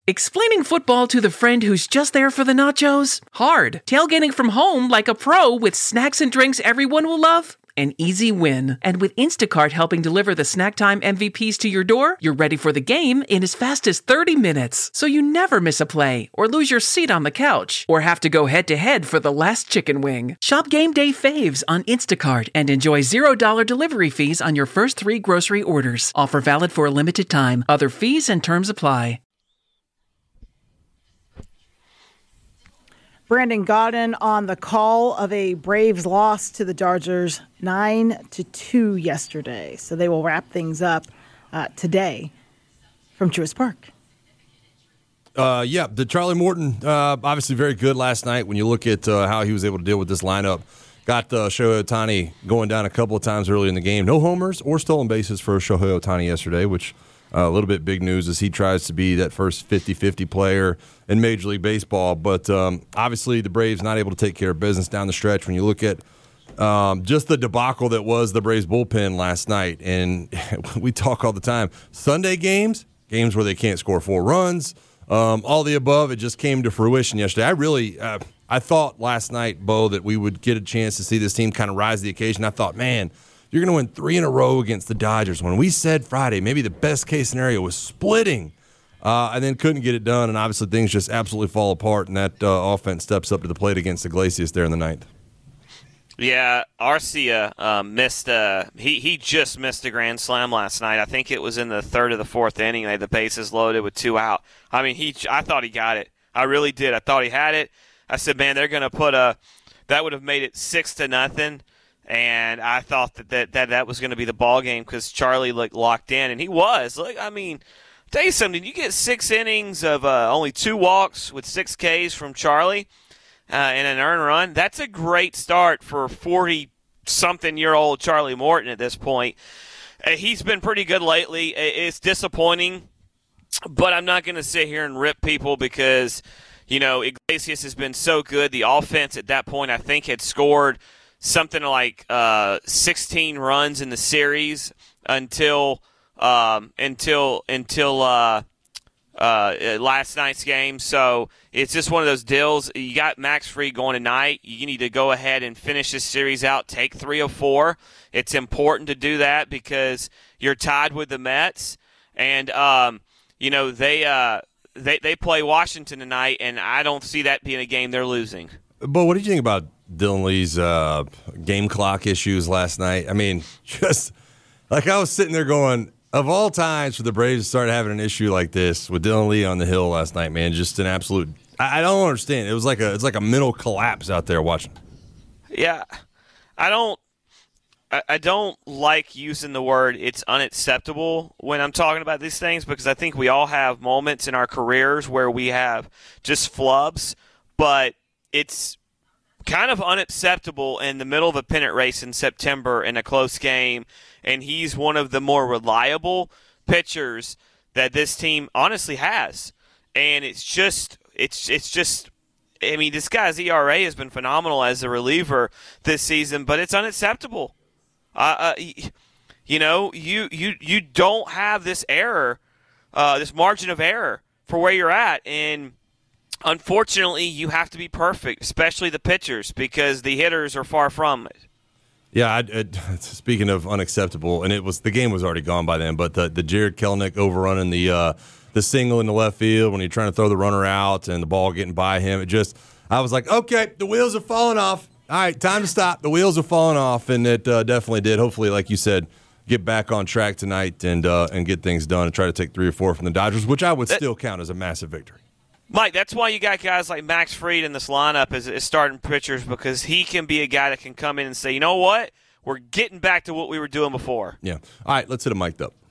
Explaining football to the friend who's just there for the nachos? Hard. Tailgating from home like a pro with snacks and drinks everyone will love? An easy win. And with Instacart helping deliver the snack time MVPs to your door, you're ready for the game in as fast as 30 minutes. So you never miss a play, or lose your seat on the couch, or have to go head-to-head for the last chicken wing. Shop Game Day Faves on Instacart and enjoy $0 delivery fees on your first 3 grocery orders. Offer valid for a limited time. Other fees and terms apply. Brandon Gaudin on the call of a Braves loss to the Dodgers 9-2 yesterday. So they will wrap things up today from Truist Park. The Charlie Morton, obviously very good last night when you look at how he was able to deal with this lineup. Got Shohei Ohtani going down a couple of times early in the game. No homers or stolen bases for Shohei Ohtani yesterday, which a little bit big news as he tries to be that first 50-50 player in Major League Baseball. But obviously the Braves not able to take care of business down the stretch when you look at just the debacle that was the Braves bullpen last night. And we talk all the time. Sunday games where they can't score 4 runs, all the above, it just came to fruition yesterday. I thought last night, Bo, that we would get a chance to see this team kind of rise to the occasion. I thought, man, you're going to win 3 in a row against the Dodgers. When we said Friday, maybe the best case scenario was splitting, and then couldn't get it done. And obviously things just absolutely fall apart, and that offense steps up to the plate against Iglesias there in the ninth. Yeah, Arcia missed. He just missed a grand slam last night. I think it was in the 3rd or the 4th inning. They had the bases loaded with 2 out. I mean, I thought he got it. I really did. I thought he had it. I said, man, they're going to put that would have made it 6-0. And I thought that was going to be the ball game because Charlie looked locked in, and he was. Look, I mean, tell you something. You get 6 innings of only 2 walks with 6 Ks from Charlie and an earned run. That's a great start for 40-something-year-old Charlie Morton at this point. He's been pretty good lately. It's disappointing, but I'm not going to sit here and rip people because, Iglesias has been so good. The offense at that point, I think, had scored something like 16 runs in the series until last night's game. So it's just one of those deals. You got Max Fried going tonight. You need to go ahead and finish this series out. Take 3 of 4. It's important to do that because you're tied with the Mets, and they play Washington tonight, and I don't see that being a game they're losing. But what do you think about Dylan Lee's game clock issues last night? I mean, just like I was sitting there going, of all times for the Braves to start having an issue like this with Dylan Lee on the hill last night, man, just an absolute – I don't understand. It's like a mental collapse out there watching. Yeah, I don't like using the word it's unacceptable when I'm talking about these things because I think we all have moments in our careers where we have just flubs, but it's kind of unacceptable in the middle of a pennant race in September in a close game, and he's one of the more reliable pitchers that this team honestly has. And it's just I mean, this guy's ERA has been phenomenal as a reliever this season, but it's unacceptable. You don't have this error, this margin of error for where you're at, and unfortunately, you have to be perfect, especially the pitchers, because the hitters are far from it. Yeah, speaking of unacceptable, and the game was already gone by then, but the Jared Kelenic overrunning the single in the left field when you're trying to throw the runner out and the ball getting by him, I was like, okay, the wheels are falling off. All right, time to stop. The wheels are falling off, and it definitely did. Hopefully, like you said, get back on track tonight and get things done and try to take 3 or 4 from the Dodgers, which I would still count as a massive victory. Mike, that's why you got guys like Max Fried in this lineup as starting pitchers, because he can be a guy that can come in and say, you know what, we're getting back to what we were doing before. Yeah. All right, let's hit a mic'd up.